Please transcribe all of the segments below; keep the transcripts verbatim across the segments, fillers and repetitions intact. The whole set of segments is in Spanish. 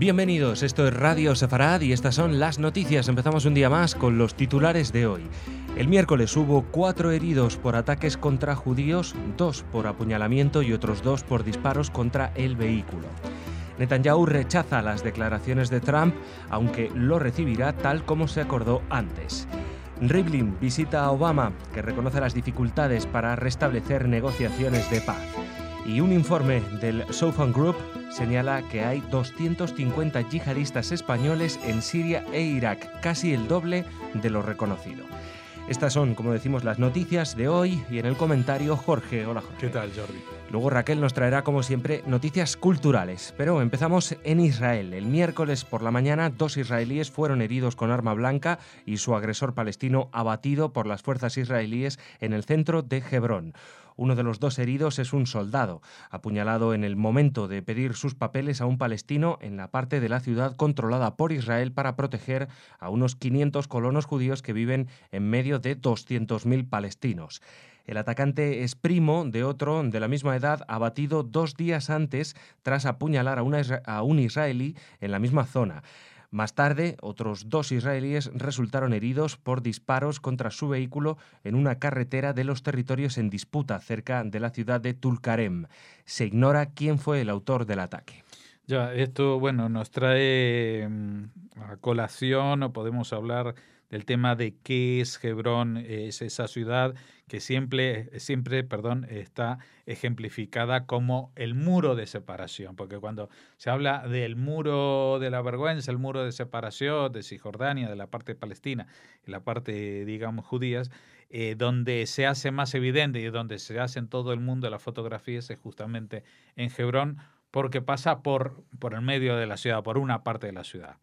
Bienvenidos, esto es Radio Sefarad y estas son las noticias. Empezamos un día más con los titulares de hoy. El miércoles hubo cuatro heridos por ataques contra judíos, dos por apuñalamiento y otros dos por disparos contra el vehículo. Netanyahu rechaza las declaraciones de Trump, aunque lo recibirá tal como se acordó antes. Rivlin visita a Obama, que reconoce las dificultades para restablecer negociaciones de paz. Y un informe del Southern Group señala que hay doscientos cincuenta yihadistas españoles en Siria e Irak, casi el doble de lo reconocido. Estas son, como decimos, las noticias de hoy y en el comentario Jorge. Hola, Jorge. ¿Qué tal, Jordi? Luego Raquel nos traerá, como siempre, noticias culturales. Pero empezamos en Israel. El miércoles por la mañana, dos israelíes fueron heridos con arma blanca y su agresor palestino abatido por las fuerzas israelíes en el centro de Hebrón. Uno de los dos heridos es un soldado, apuñalado en el momento de pedir sus papeles a un palestino en la parte de la ciudad controlada por Israel para proteger a unos quinientos colonos judíos que viven en medio de doscientos mil palestinos. El atacante es primo de otro de la misma edad, abatido dos días antes tras apuñalar a, una, a un israelí en la misma zona. Más tarde, otros dos israelíes resultaron heridos por disparos contra su vehículo en una carretera de los territorios en disputa cerca de la ciudad de Tulkarem. Se ignora quién fue el autor del ataque. Ya, esto, bueno, nos trae um, a colación, o podemos hablar del tema de qué es Hebrón, es esa ciudad que siempre, siempre perdón, está ejemplificada como el muro de separación, porque cuando se habla del muro de la vergüenza, el muro de separación de Cisjordania, de la parte palestina y la parte, digamos, judías, eh, donde se hace más evidente y donde se hace en todo el mundo las fotografías es justamente en Hebrón, porque pasa por, por el medio de la ciudad, por una parte de la ciudad.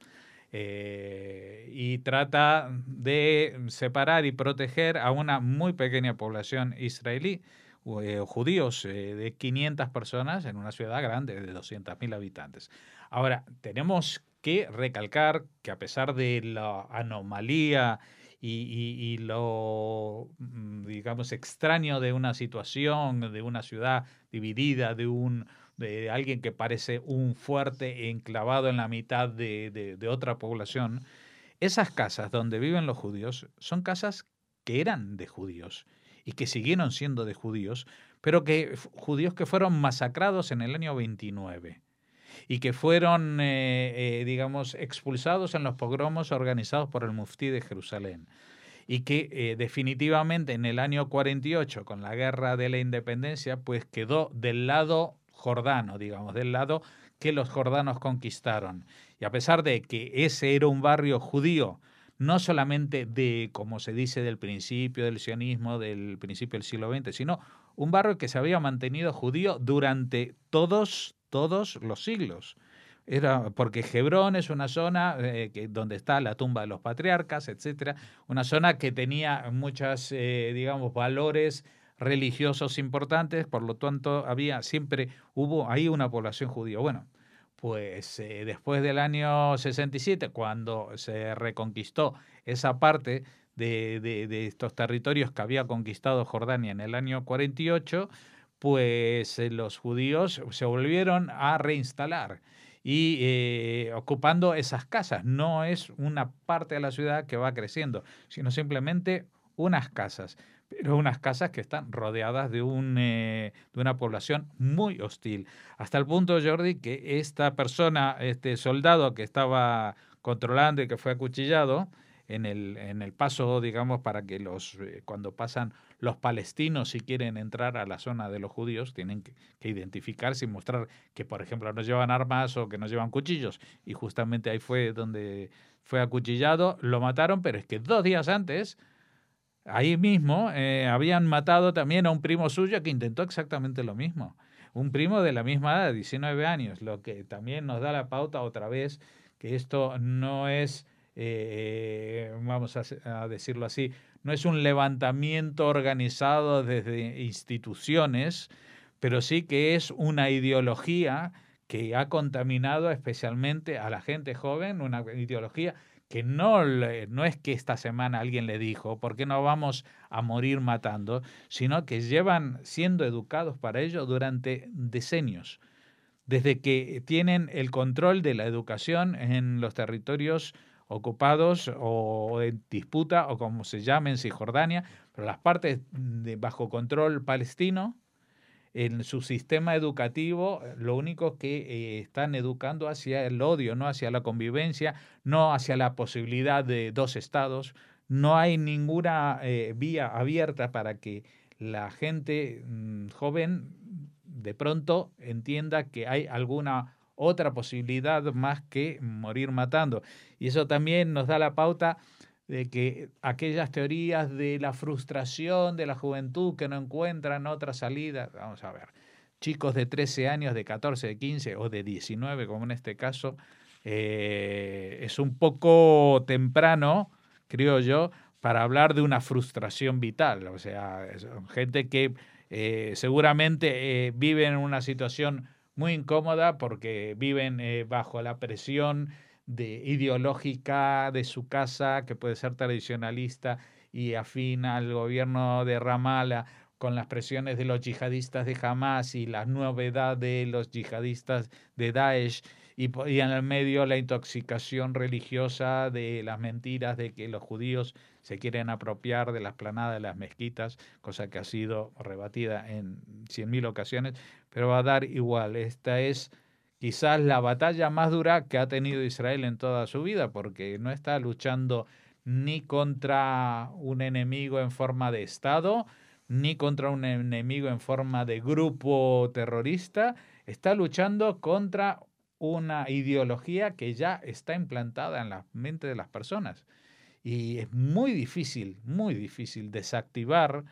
Eh, y trata de separar y proteger a una muy pequeña población israelí, eh, judíos eh, de quinientas personas en una ciudad grande de doscientos mil habitantes. Ahora, tenemos que recalcar que a pesar de la anomalía y, y, y lo, digamos, extraño de una situación, de una ciudad dividida, de un de alguien que parece un fuerte enclavado en la mitad de, de, de otra población, esas casas donde viven los judíos son casas que eran de judíos y que siguieron siendo de judíos, pero que judíos que fueron masacrados en el año veintinueve y que fueron, eh, eh, digamos, expulsados en los pogromos organizados por el muftí de Jerusalén. Y que eh, definitivamente en el año cuarenta y ocho, con la guerra de la independencia, pues quedó del lado jordano, digamos, del lado que los jordanos conquistaron. Y a pesar de que ese era un barrio judío, no solamente de, como se dice, del principio del sionismo, del principio del siglo veinte, sino un barrio que se había mantenido judío durante todos, todos los siglos. Era porque Hebrón es una zona eh, que, donde está la tumba de los patriarcas, etcétera, una zona que tenía muchas, eh, digamos, valores religiosos importantes, por lo tanto había siempre hubo ahí una población judía. Bueno, pues eh, después del año sesenta y siete, cuando se reconquistó esa parte de, de, de estos territorios que había conquistado Jordania en el año cuarenta y ocho, pues eh, los judíos se volvieron a reinstalar y eh, ocupando esas casas. No es una parte de la ciudad que va creciendo, sino simplemente unas casas, pero unas casas que están rodeadas de, un, eh, de una población muy hostil. Hasta el punto, Jordi, que esta persona, este soldado que estaba controlando y que fue acuchillado en el, en el paso, digamos, para que los eh, cuando pasan los palestinos si quieren entrar a la zona de los judíos, tienen que, que identificarse y mostrar que, por ejemplo, no llevan armas o que no llevan cuchillos. Y justamente ahí fue donde fue acuchillado, lo mataron, pero es que dos días antes, ahí mismo, eh, habían matado también a un primo suyo que intentó exactamente lo mismo. Un primo de la misma edad, diecinueve años, lo que también nos da la pauta otra vez que esto no es, eh, vamos a, a decirlo así, no es un levantamiento organizado desde instituciones, pero sí que es una ideología que ha contaminado especialmente a la gente joven, una ideología que no, no es que esta semana alguien le dijo, ¿por qué no vamos a morir matando?, sino que llevan siendo educados para ello durante decenios. desde que tienen el control de la educación en los territorios ocupados o en disputa, o como se llame en Cisjordania, pero las partes de bajo control palestino, en su sistema educativo, lo único que eh, están educando hacia el odio, no hacia la convivencia, no hacia la posibilidad de dos estados. No hay ninguna eh, vía abierta para que la gente mm, joven de pronto entienda que hay alguna otra posibilidad más que morir matando. Y eso también nos da la pauta de que aquellas teorías de la frustración de la juventud que no encuentran otra salida, vamos a ver, chicos de trece años, de catorce, de quince o de diecinueve, como en este caso, eh, es un poco temprano, creo yo, para hablar de una frustración vital. O sea, son gente que eh, seguramente eh, vive en una situación muy incómoda porque viven eh, bajo la presión de ideológica de su casa, que puede ser tradicionalista y afín al gobierno de Ramallah, con las presiones de los yihadistas de Hamas y la novedad de los yihadistas de Daesh, y, y en el medio la intoxicación religiosa de las mentiras de que los judíos se quieren apropiar de la explanada de las mezquitas, cosa que ha sido rebatida en cien mil ocasiones, pero va a dar igual. Esta es quizás la batalla más dura que ha tenido Israel en toda su vida, porque no está luchando ni contra un enemigo en forma de Estado, ni contra un enemigo en forma de grupo terrorista, está luchando contra una ideología que ya está implantada en la mente de las personas. Y es muy difícil, muy difícil desactivar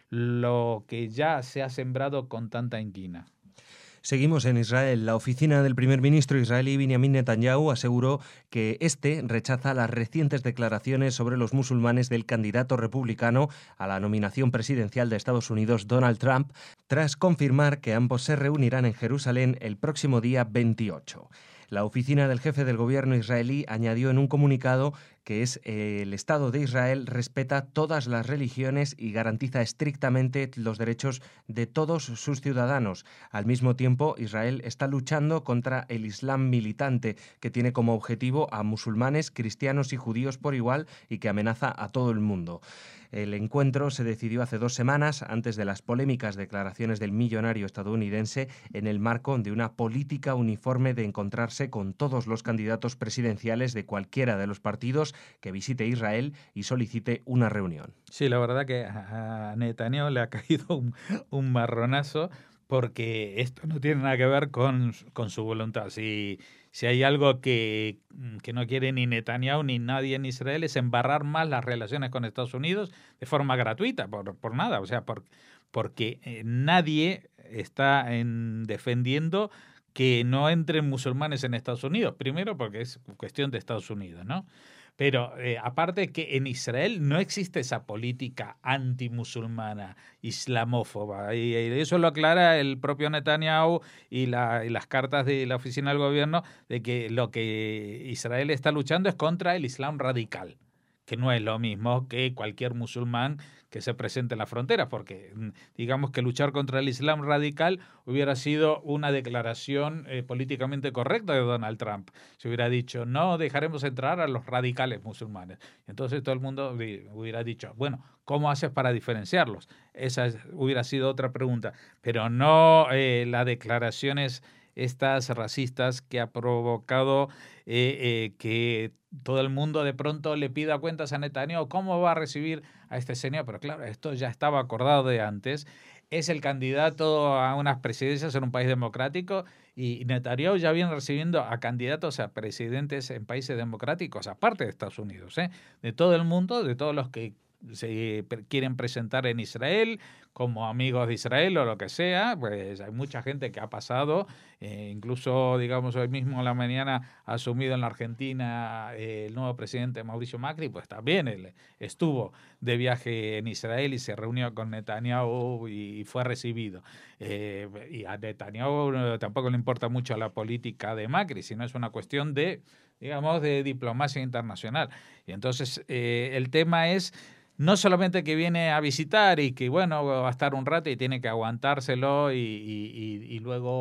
lo que ya se ha sembrado con tanta inquina. Seguimos en Israel. La oficina del primer ministro israelí Benjamin Netanyahu aseguró que este rechaza las recientes declaraciones sobre los musulmanes del candidato republicano a la nominación presidencial de Estados Unidos, Donald Trump, tras confirmar que ambos se reunirán en Jerusalén el próximo día veintiocho. La oficina del jefe del gobierno israelí añadió en un comunicado que es eh, el Estado de Israel respeta todas las religiones y garantiza estrictamente los derechos de todos sus ciudadanos. Al mismo tiempo, Israel está luchando contra el Islam militante, que tiene como objetivo a musulmanes, cristianos y judíos por igual y que amenaza a todo el mundo. El encuentro se decidió hace dos semanas, antes de las polémicas declaraciones del millonario estadounidense, en el marco de una política uniforme de encontrarse con todos los candidatos presidenciales de cualquiera de los partidos que visite Israel y solicite una reunión. Sí, la verdad que a Netanyahu le ha caído un, un marronazo, porque esto no tiene nada que ver con, con su voluntad. Si, si hay algo que, que no quiere ni Netanyahu ni nadie en Israel, es embarrar más las relaciones con Estados Unidos de forma gratuita, por, por nada. O sea, por, porque eh, nadie está en, defendiendo que no entren musulmanes en Estados Unidos. Primero porque es cuestión de Estados Unidos, ¿no? Pero eh, aparte que en Israel no existe esa política antimusulmana, islamófoba, y, y eso lo aclara el propio Netanyahu y, la, y las cartas de la oficina del gobierno, de que lo que Israel está luchando es contra el Islam radical, que no es lo mismo que cualquier musulmán que se presente en la frontera, porque digamos que luchar contra el Islam radical hubiera sido una declaración eh, políticamente correcta de Donald Trump. Se hubiera dicho, no dejaremos entrar a los radicales musulmanes. Entonces todo el mundo hubiera dicho, bueno, ¿cómo haces para diferenciarlos? Esa es, hubiera sido otra pregunta, pero no eh, las declaraciones estas racistas que ha provocado eh, eh, que todo el mundo de pronto le pida cuentas a Netanyahu, ¿cómo va a recibir a este señor? Pero claro, esto ya estaba acordado de antes. Es el candidato a unas presidencias en un país democrático y Netanyahu ya viene recibiendo a candidatos a presidentes en países democráticos, aparte de Estados Unidos, ¿eh? De todo el mundo, de todos los que se quieren presentar en Israel como amigos de Israel o lo que sea, pues hay mucha gente que ha pasado, eh, incluso digamos hoy mismo en la mañana ha asumido en la Argentina eh, el nuevo presidente Mauricio Macri, pues también él estuvo de viaje en Israel y se reunió con Netanyahu y fue recibido. Eh, y a Netanyahu tampoco le importa mucho la política de Macri, sino es una cuestión de, digamos, de diplomacia internacional. Y entonces eh, el tema es no solamente que viene a visitar y que, bueno, va a estar un rato y tiene que aguantárselo y, y, y luego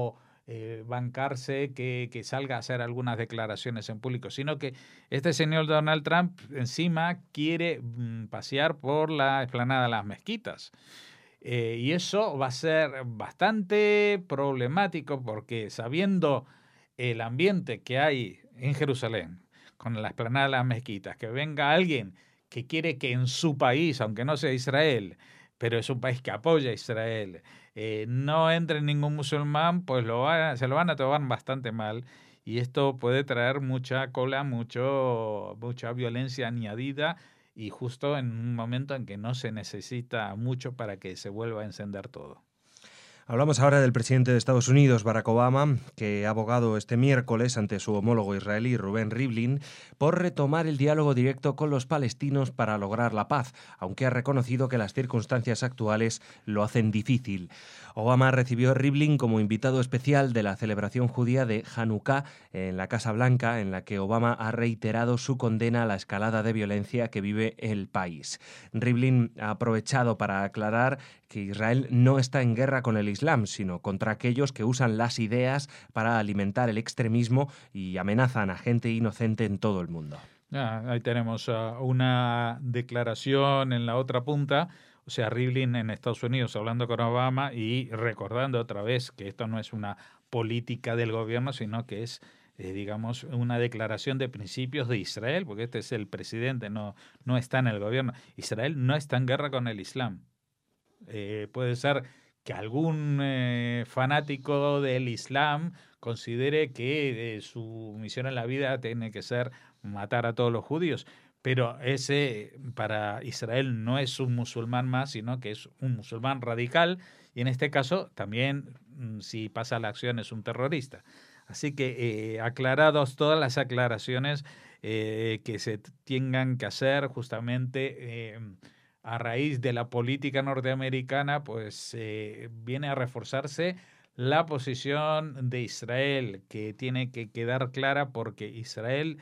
eh, bancarse que, que salga a hacer algunas declaraciones en público, sino que este señor Donald Trump encima quiere mm, pasear por la explanada de las mezquitas. Eh, y eso va a ser bastante problemático porque sabiendo el ambiente que hay en Jerusalén, con la explanada de las mezquitas, que venga alguien que quiere que en su país, aunque no sea Israel, pero es un país que apoya a Israel, eh, no entre ningún musulmán, pues lo van, se lo van a tomar bastante mal. Y esto puede traer mucha cola, mucho, mucha violencia añadida y justo en un momento en que no se necesita mucho para que se vuelva a encender todo. Hablamos ahora del presidente de Estados Unidos, Barack Obama, que ha abogado este miércoles ante su homólogo israelí, Reuven Rivlin, por retomar el diálogo directo con los palestinos para lograr la paz, aunque ha reconocido que las circunstancias actuales lo hacen difícil. Obama recibió a Rivlin como invitado especial de la celebración judía de Hanukkah en la Casa Blanca, en la que Obama ha reiterado su condena a la escalada de violencia que vive el país. Rivlin ha aprovechado para aclarar que Israel no está en guerra con el Islam, sino contra aquellos que usan las ideas para alimentar el extremismo y amenazan a gente inocente en todo el mundo. Ah, ahí tenemos uh, una declaración en la otra punta, o sea, Rivlin en Estados Unidos hablando con Obama y recordando otra vez que esto no es una política del gobierno, sino que es, eh, digamos, una declaración de principios de Israel, porque este es el presidente, no, no está en el gobierno. Israel no está en guerra con el Islam. Eh, puede ser que algún eh, fanático del Islam considere que eh, su misión en la vida tiene que ser matar a todos los judíos, pero ese para Israel no es un musulmán más, sino que es un musulmán radical y en este caso también mm, si pasa la acción es un terrorista. Así que eh, aclarados todas las aclaraciones eh, que se tengan que hacer justamente eh, a raíz de la política norteamericana, pues eh, viene a reforzarse la posición de Israel, que tiene que quedar clara porque Israel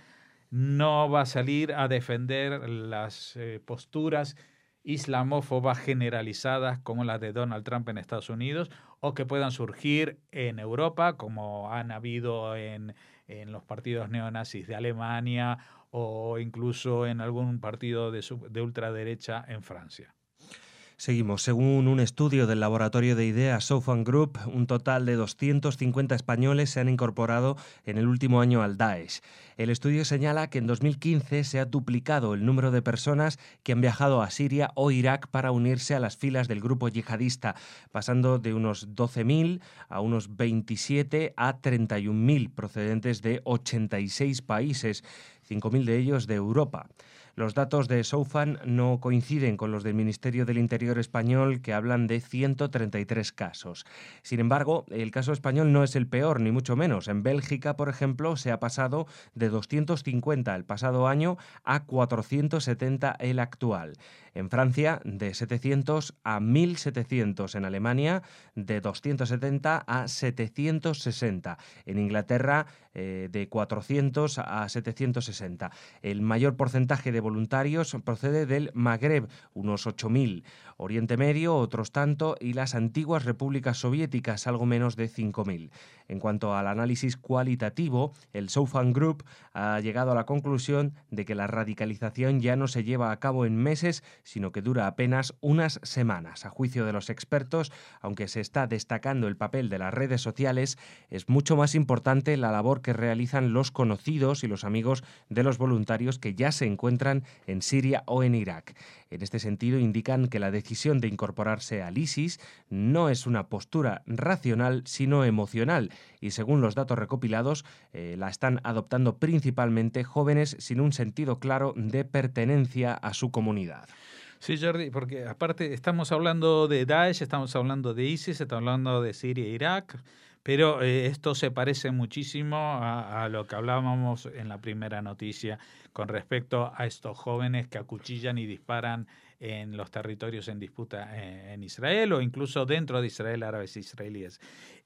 no va a salir a defender las eh, posturas islamófobas generalizadas como las de Donald Trump en Estados Unidos o que puedan surgir en Europa como han habido en, en los partidos neonazis de Alemania o incluso en algún partido de, sub, de ultraderecha en Francia. Seguimos. Según un estudio del laboratorio de ideas Southern Group, un total de doscientos cincuenta españoles se han incorporado en el último año al Daesh. El estudio señala que en dos mil quince se ha duplicado el número de personas que han viajado a Siria o Irak para unirse a las filas del grupo yihadista, pasando de unos doce mil a unos veintisiete a treinta y un mil procedentes de ochenta y seis países, cinco mil de ellos de Europa. Los datos de Soufan no coinciden con los del Ministerio del Interior español, que hablan de ciento treinta y tres casos. Sin embargo, el caso español no es el peor, ni mucho menos. En Bélgica, por ejemplo, se ha pasado de doscientos cincuenta el pasado año a cuatrocientos setenta el actual. En Francia, de setecientos a mil setecientos. En Alemania, de doscientos setenta a setecientos sesenta. En Inglaterra, eh, de cuatrocientos a setecientos sesenta. El mayor porcentaje de voluntarios procede del Magreb, unos ocho mil, Oriente Medio, otros tanto, y las antiguas repúblicas soviéticas, algo menos de cinco mil. En cuanto al análisis cualitativo, el Southern Group ha llegado a la conclusión de que la radicalización ya no se lleva a cabo en meses, sino que dura apenas unas semanas. A juicio de los expertos, aunque se está destacando el papel de las redes sociales, es mucho más importante la labor que realizan los conocidos y los amigos de los voluntarios que ya se encuentran en Siria o en Irak. En este sentido, indican que la decisión de incorporarse al ISIS no es una postura racional, sino emocional, y según los datos recopilados, eh, la están adoptando principalmente jóvenes sin un sentido claro de pertenencia a su comunidad. Sí, Jordi, porque aparte estamos hablando de Daesh, estamos hablando de ISIS, estamos hablando de Siria e Irak, pero eh, esto se parece muchísimo a, a lo que hablábamos en la primera noticia con respecto a estos jóvenes que acuchillan y disparan en los territorios en disputa en, en Israel o incluso dentro de Israel, árabes israelíes.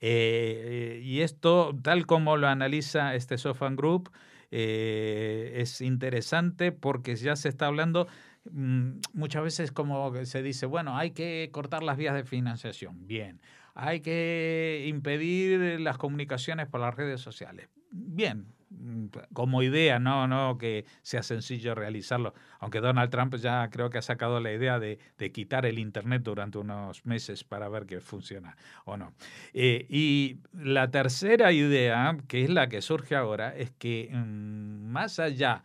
Eh, eh, y esto, tal como lo analiza este Southern Group, eh, es interesante porque ya se está hablando muchas veces como se dice, bueno, hay que cortar las vías de financiación. Bien, hay que impedir las comunicaciones por las redes sociales. Bien, como idea, no, no que sea sencillo realizarlo, aunque Donald Trump ya creo que ha sacado la idea de, de quitar el Internet durante unos meses para ver que funciona o no. Eh, y la tercera idea, que es la que surge ahora, es que mmm, más allá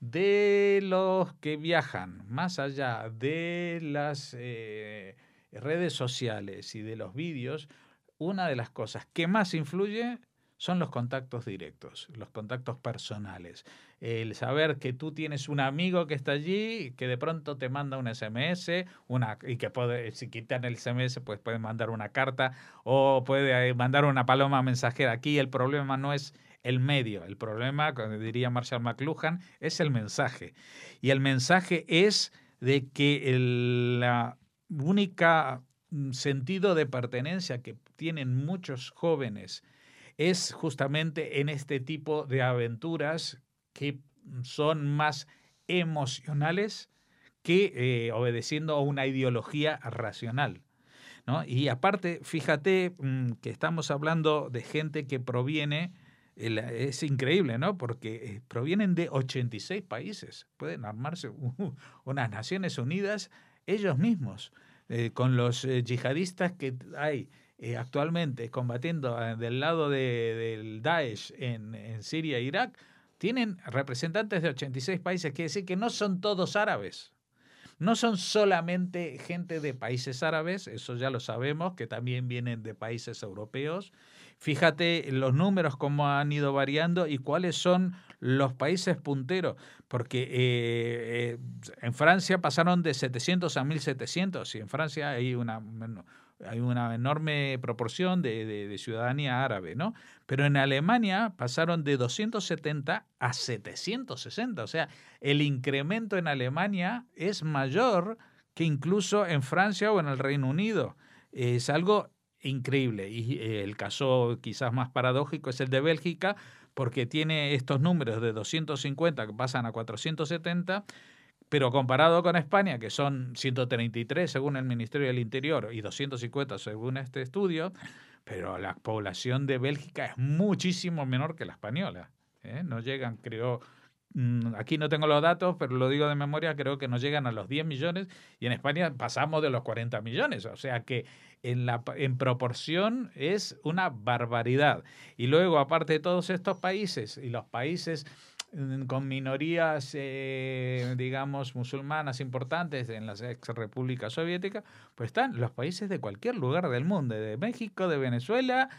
de los que viajan, más allá de las eh, redes sociales y de los vídeos, una de las cosas que más influye son los contactos directos, los contactos personales. El saber que tú tienes un amigo que está allí, que de pronto te manda un S M S, una, y que puede, si quitan el S M S, pues puede mandar una carta o puede mandar una paloma mensajera. Aquí el problema no es el medio, el problema, como diría Marshall McLuhan, es el mensaje. Y el mensaje es de que el, la única sentido de pertenencia que tienen muchos jóvenes es justamente en este tipo de aventuras que son más emocionales que eh, obedeciendo a una ideología racional, ¿no? Y aparte, fíjate mmm, que estamos hablando de gente que proviene, el, es increíble, ¿no? Porque provienen de ochenta y seis países, pueden armarse uh, unas Naciones Unidas ellos mismos, eh, con los eh, yihadistas que hay Eh, actualmente combatiendo eh, del lado de, del Daesh en, en Siria e Irak, tienen representantes de ochenta y seis países, quiere decir que no son todos árabes. No son solamente gente de países árabes, eso ya lo sabemos, que también vienen de países europeos. Fíjate los números cómo han ido variando y cuáles son los países punteros, porque eh, eh, en Francia pasaron de setecientos a mil setecientos y en Francia hay una... Bueno, hay una enorme proporción de, de, de ciudadanía árabe, ¿no? Pero en Alemania pasaron de doscientos setenta a setecientos sesenta, o sea, el incremento en Alemania es mayor que incluso en Francia o en el Reino Unido. Es algo increíble y el caso quizás más paradójico es el de Bélgica, porque tiene estos números de doscientos cincuenta que pasan a cuatrocientos setenta, pero comparado con España, que son ciento treinta y tres según el Ministerio del Interior y doscientos cincuenta según este estudio, pero la población de Bélgica es muchísimo menor que la española. ¿eh? No llegan, creo, aquí no tengo los datos, pero lo digo de memoria, creo que no llegan a los diez millones y en España pasamos de los cuarenta millones, o sea que en, la, en proporción es una barbaridad. Y luego, aparte de todos estos países y los países con minorías, eh, digamos, musulmanas importantes en las ex repúblicas soviéticas, pues están los países de cualquier lugar del mundo, de México, de Venezuela,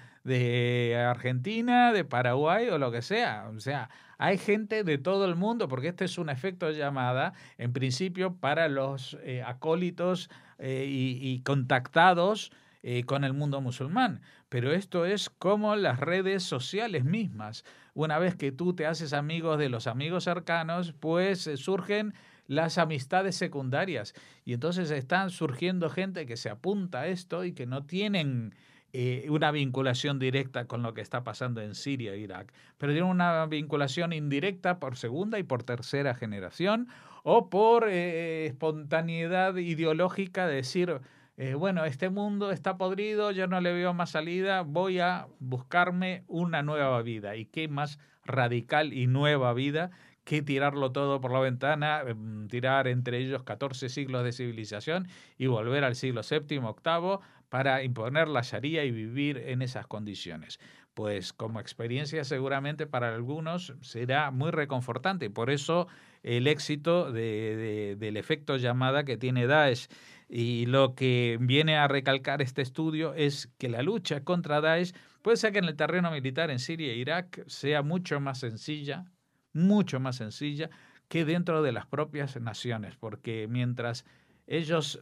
de Argentina, de Paraguay o lo que sea. O sea, hay gente de todo el mundo, porque este es un efecto de llamada, en principio, para los eh, acólitos eh, y, y contactados eh, con el mundo musulmán. Pero esto es como las redes sociales mismas. Una vez que tú te haces amigos de los amigos cercanos, pues eh, surgen las amistades secundarias. Y entonces están surgiendo gente que se apunta a esto y que no tienen eh, una vinculación directa con lo que está pasando en Siria e Irak, pero tienen una vinculación indirecta por segunda y por tercera generación o por eh, espontaneidad ideológica de decir... Eh, bueno, este mundo está podrido, yo no le veo más salida, voy a buscarme una nueva vida. ¿Y qué más radical y nueva vida que tirarlo todo por la ventana, tirar entre ellos catorce siglos de civilización y volver al siglo séptimo, octavo para imponer la Sharia y vivir en esas condiciones? Pues como experiencia seguramente para algunos será muy reconfortante y por eso el éxito de, de, del efecto llamada que tiene Daesh. Y lo que viene a recalcar este estudio es que la lucha contra Daesh puede ser que en el terreno militar en Siria e Irak sea mucho más sencilla, mucho más sencilla que dentro de las propias naciones, porque mientras ellos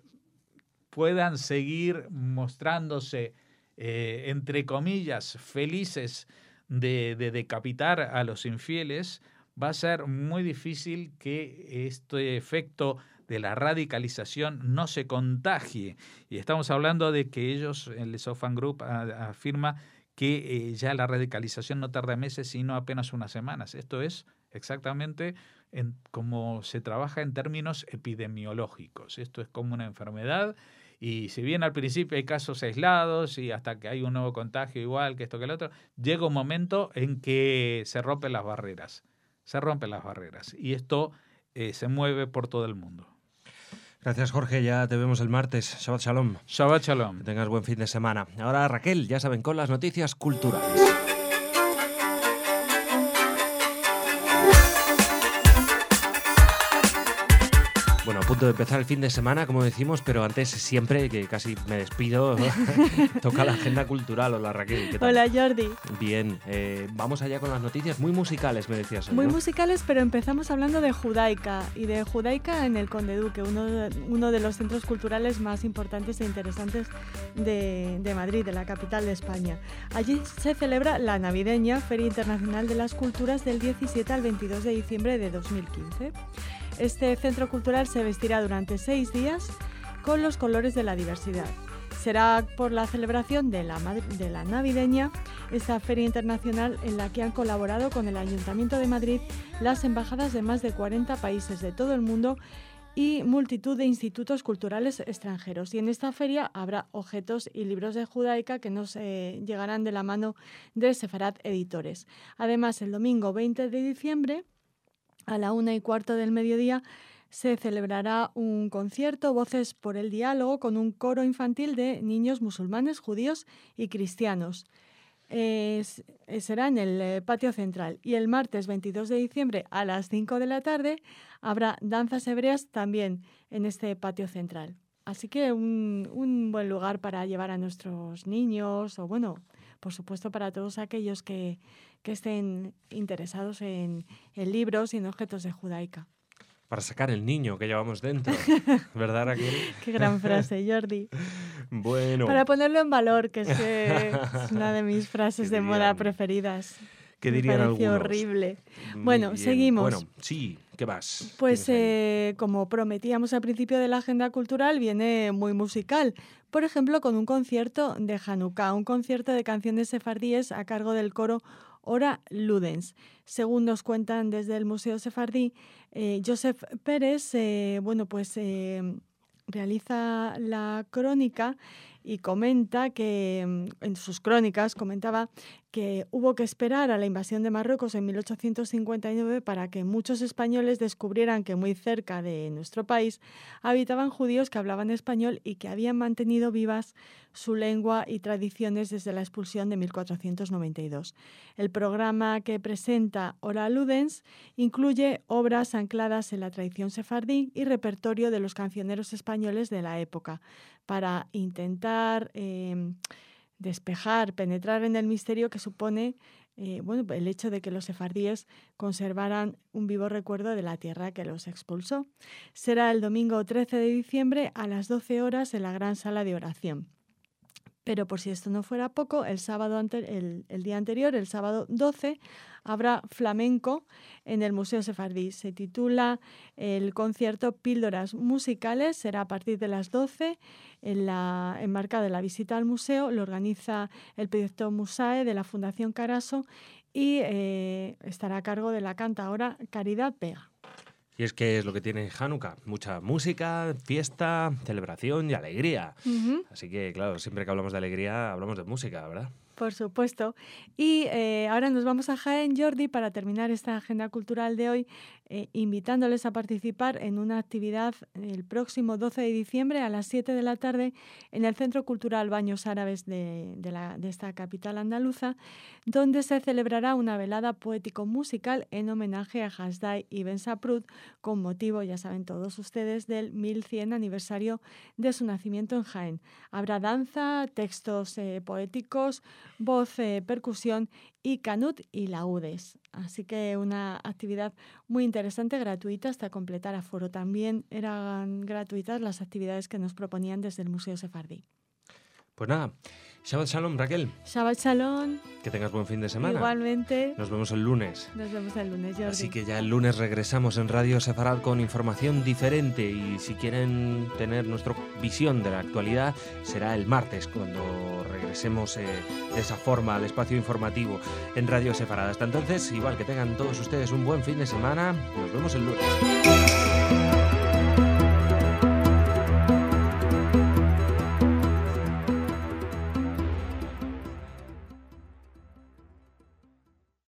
puedan seguir mostrándose, eh, entre comillas, felices de, de decapitar a los infieles, va a ser muy difícil que este efecto de la radicalización no se contagie. Y estamos hablando de que ellos, el Sofan Group a, afirma que eh, ya la radicalización no tarda meses, sino apenas unas semanas. Esto es exactamente en, como se trabaja en términos epidemiológicos. Esto es como una enfermedad Y si bien al principio hay casos aislados y hasta que hay un nuevo contagio igual que esto que el otro, llega un momento en que se rompen las barreras. Se rompen las barreras. Y esto eh, se mueve por todo el mundo. Gracias, Jorge. Ya te vemos el martes. Shabbat Shalom. Shabbat Shalom. Que tengas buen fin de semana. Ahora, Raquel, ya saben, con las noticias culturales. Bueno, a punto de empezar el fin de semana, como decimos, pero antes siempre, que casi me despido, toca la agenda cultural. Hola, Raquel, ¿qué tal? Hola, Jordi. Bien, eh, vamos allá con las noticias muy musicales, me decías. Muy ¿no? musicales, pero empezamos hablando de Judaica, y de Judaica en el Conde Duque, uno de, uno de los centros culturales más importantes e interesantes de, de Madrid, de la capital de España. Allí se celebra la navideña Feria Internacional de las Culturas del diecisiete al veintidós de diciembre de dos mil quince. Este centro cultural se vestirá durante seis días con los colores de la diversidad. Será por la celebración de la, de la navideña, esta feria internacional en la que han colaborado con el Ayuntamiento de Madrid las embajadas de más de cuarenta países de todo el mundo y multitud de institutos culturales extranjeros. Y en esta feria habrá objetos y libros de Judaica que nos eh, llegarán de la mano de Sefarad Editores. Además, el domingo veinte de diciembre, a la una y cuarto del mediodía, se celebrará un concierto Voces por el Diálogo con un coro infantil de niños musulmanes, judíos y cristianos. Eh, será en el patio central. Y el martes veintidós de diciembre a las cinco de la tarde habrá danzas hebreas también en este patio central. Así que un, un buen lugar para llevar a nuestros niños o, bueno, por supuesto para todos aquellos que, que estén interesados en, en libros y en objetos de Judaica. Para sacar el niño que llevamos dentro, ¿verdad, Raquel? Qué gran frase, Jordi. Bueno. Para ponerlo en valor, que es, que es una de mis frases de moda preferidas. ¿Qué dirían algunos? Me pareció horrible. Bueno, Bien. seguimos. Bueno, sí, ¿qué más? Pues eh, como prometíamos al principio de la agenda cultural, viene muy musical. Por ejemplo, con un concierto de Hanukkah, un concierto de canciones sefardíes a cargo del coro Ora Ludens. Según nos cuentan desde el Museo Sefardí, eh, Joseph Pérez, eh, bueno, pues eh, realiza la crónica y comenta que, en sus crónicas, comentaba que hubo que esperar a la invasión de Marruecos en mil ochocientos cincuenta y nueve para que muchos españoles descubrieran que muy cerca de nuestro país habitaban judíos que hablaban español y que habían mantenido vivas su lengua y tradiciones desde la expulsión de mil cuatrocientos noventa y dos. El programa que presenta Ora Ludens incluye obras ancladas en la tradición sefardí y repertorio de los cancioneros españoles de la época, para intentar eh, despejar, penetrar en el misterio que supone eh, bueno, el hecho de que los sefardíes conservaran un vivo recuerdo de la tierra que los expulsó. Será el domingo trece de diciembre a las doce horas en la gran sala de oración. Pero por si esto no fuera poco, el sábado ante, el, el día anterior, el sábado doce, habrá flamenco en el Museo Sefardí. Se titula el concierto Píldoras Musicales. Será a partir de las doce en la enmarca de la visita al museo. Lo organiza el proyecto Musae de la Fundación Caraso y eh, estará a cargo de la cantaora Caridad Vega. Y es que es lo que tiene Hanukkah, mucha música, fiesta, celebración y alegría. Uh-huh. Así que, claro, siempre que hablamos de alegría, hablamos de música, ¿verdad? Por supuesto. Y eh, ahora nos vamos a Jaén, Jordi, para terminar esta agenda cultural de hoy, eh, invitándoles a participar en una actividad el próximo doce de diciembre a las siete de la tarde en el Centro Cultural Baños Árabes de, de, la, de esta capital andaluza, donde se celebrará una velada poético-musical en homenaje a Hasdai Ibn Saprud, con motivo, ya saben todos ustedes, del mil cien aniversario de su nacimiento en Jaén. Habrá danza, textos eh, poéticos, voz, eh, percusión y canut y laúdes. Así que una actividad muy interesante, gratuita hasta completar aforo. También eran gratuitas las actividades que nos proponían desde el Museo Sefardí. Pues nada, Shabbat Shalom, Raquel. Shabbat Shalom. Que tengas buen fin de semana. Igualmente. Nos vemos el lunes. Nos vemos el lunes, Jordi. Así que ya el lunes regresamos en Radio Sefarad con información diferente, y si quieren tener nuestra visión de la actualidad, será el martes cuando regresemos eh, de esa forma al espacio informativo en Radio Sefarad. Hasta entonces, igual que tengan todos ustedes un buen fin de semana, nos vemos el lunes.